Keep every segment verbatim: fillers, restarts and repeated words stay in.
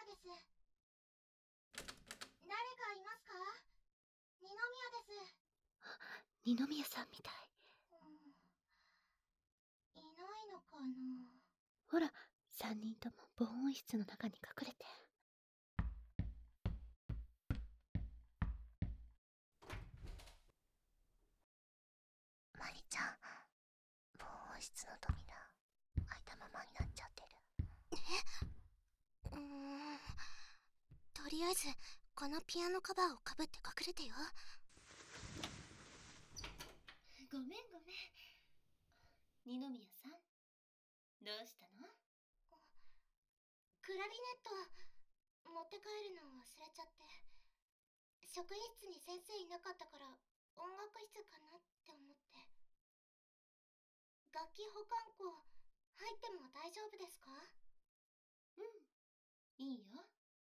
です。誰かいますか？二宮です。 二宮さんみたい。 うん、いないのかな。 ほら、三人とも防音室の中に隠れて。 マリちゃん、防音室の扉開いたままになっちゃってる。 えうーんとりあえずこのピアノカバーをかぶって隠れてよ。 ごめんごめん。二宮さん、どうしたの？ クラリネット持って帰るのを忘れちゃって、職員室に先生いなかったから音楽室かなって思って。楽器保管庫入っても大丈夫ですか？ うん、いいよ。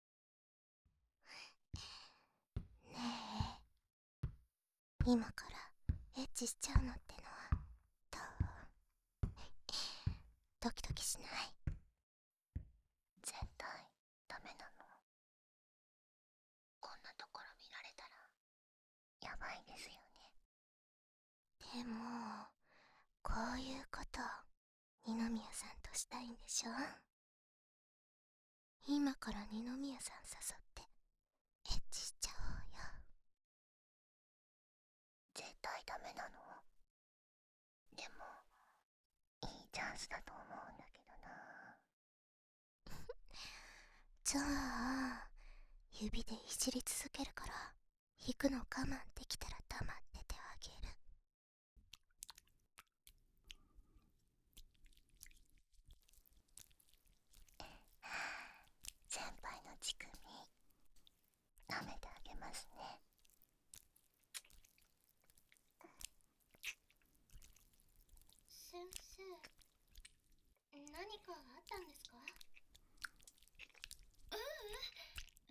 ねえ、今からエッチしちゃうのってのはどう？ドキドキしない？絶対ダメなの？こんなところ見られたらやばいですよね。でもこういうこと二宮さんとしたいんでしょ？今から二宮さん誘ってエッチしちゃおうよ。絶対ダメなの？でもいいチャンスだと思うんだけどな。じゃあ指でいじり続けるから、引くの我慢できたら黙っててあげる。先輩の乳首舐めてあげますね。 先生、何かあったんですか？ ううん。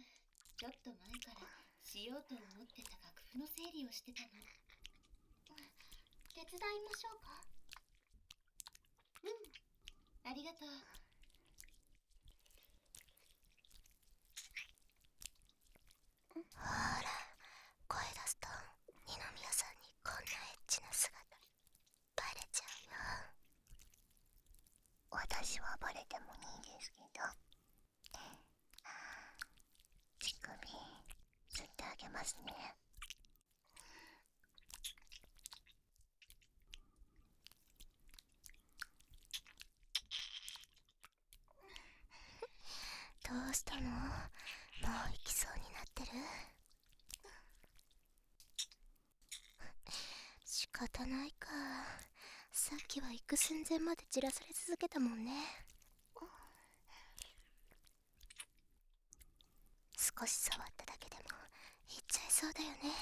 ちょっと前からしようと思ってた楽譜の整理をしてたの。 手伝いましょうか？ うん、ありがとう。 ほら、声出すと二宮さんにこんなエッチな姿バレちゃうよ。私はバレてもいいですけど、乳首吸ってあげますね。どうしたの？もう行きそうになってる？仕方ないか。さっきは行く寸前までじらされ続けたもんね。少し触っただけでも行っちゃいそうだよね。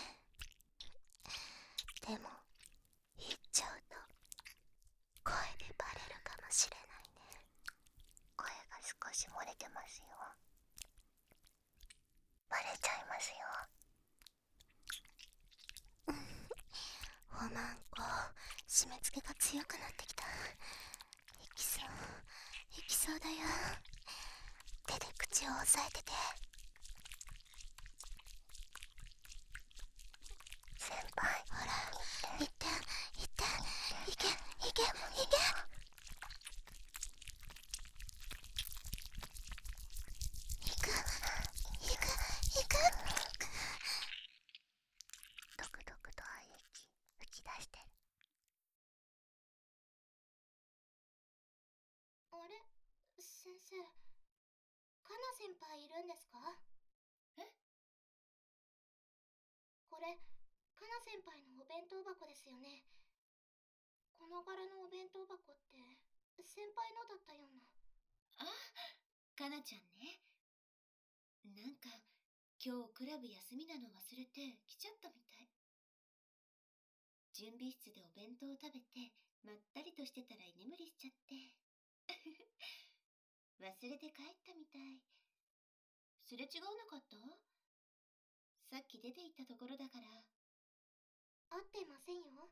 でも行っちゃうと声でバレるかもしれないね。声が少し漏れてますよ。バレちゃいますよ。おまんこ、締め付けが強くなってきた。いきそういきそうだよ。手で口を押さえてて。先輩、ほら、行って行って行け行け行け。行く行く行く。ドクドクと愛液吹き出してる。 あれ、先生、かな先輩いるんですか？ え？ これ、かな先輩のお弁当箱ですよね。この柄のお弁当箱って先輩のだったような。 あ、かなちゃんね。なんか今日クラブ休みなの忘れて来ちゃったみたい。準備室でお弁当を食べてまったりとしてたら居眠りしちゃって忘れて帰ったみたい。すれ違わなかった？さっき出て行ったところだから。 合ってませんよ。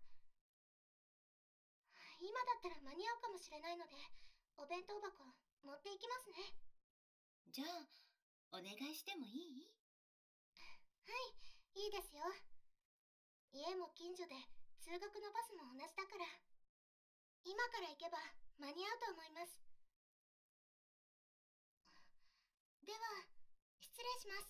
今だったら間に合うかもしれないので、お弁当箱持っていきますね。 じゃあお願いしてもいい？ はい、いいですよ。家も近所で通学のバスも同じだから、今から行けば間に合うと思います。では、失礼します。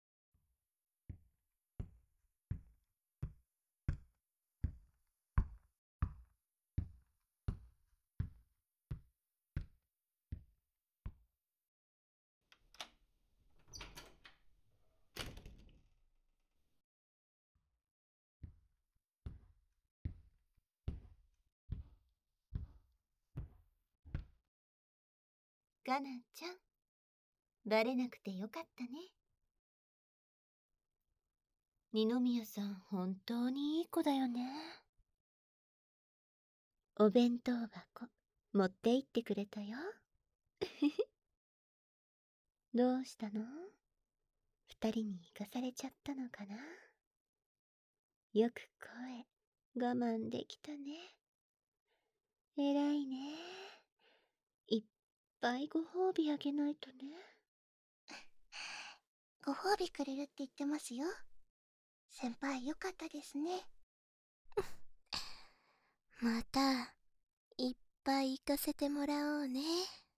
かなちゃん、バレなくてよかったね。二宮さん、本当にいい子だよね。お弁当箱、持って行ってくれたよ。どうしたの？二人に生かされちゃったのかな？よく声、我慢できたね。偉いね。いっぱいご褒美あげないとね。 ご褒美くれるって言ってますよ。先輩よかったですね。またいっぱい行かせてもらおうね。